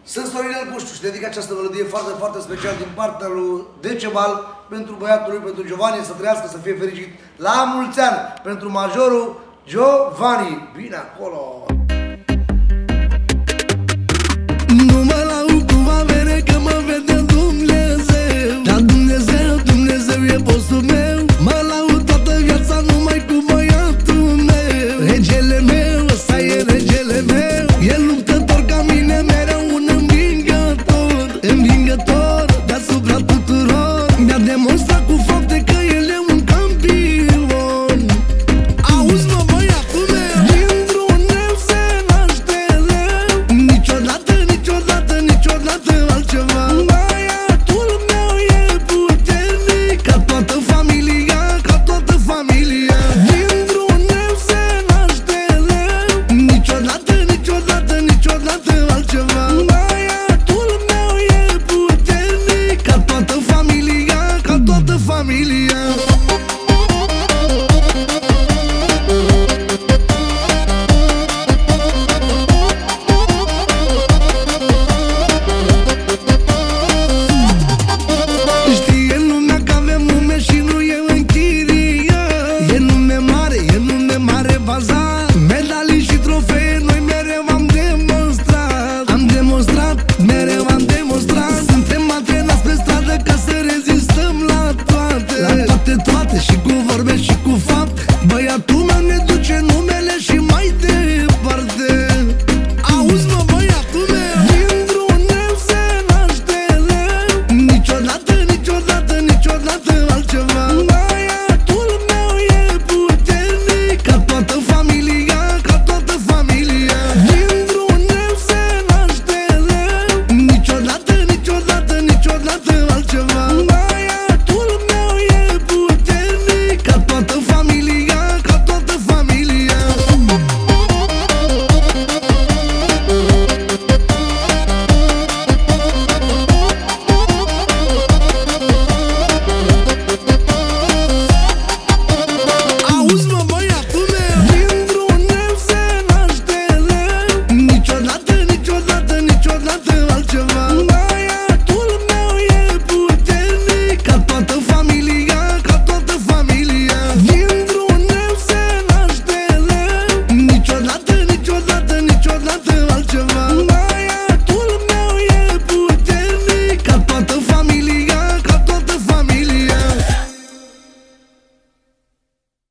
Sunt Sorinel Puștiu și dedic această melodie foarte, foarte special din partea lui Decebal pentru băiatul lui, pentru Giovanni, să trăiască, să fie fericit la mulți ani, pentru majorul Giovanni. Bine acolo!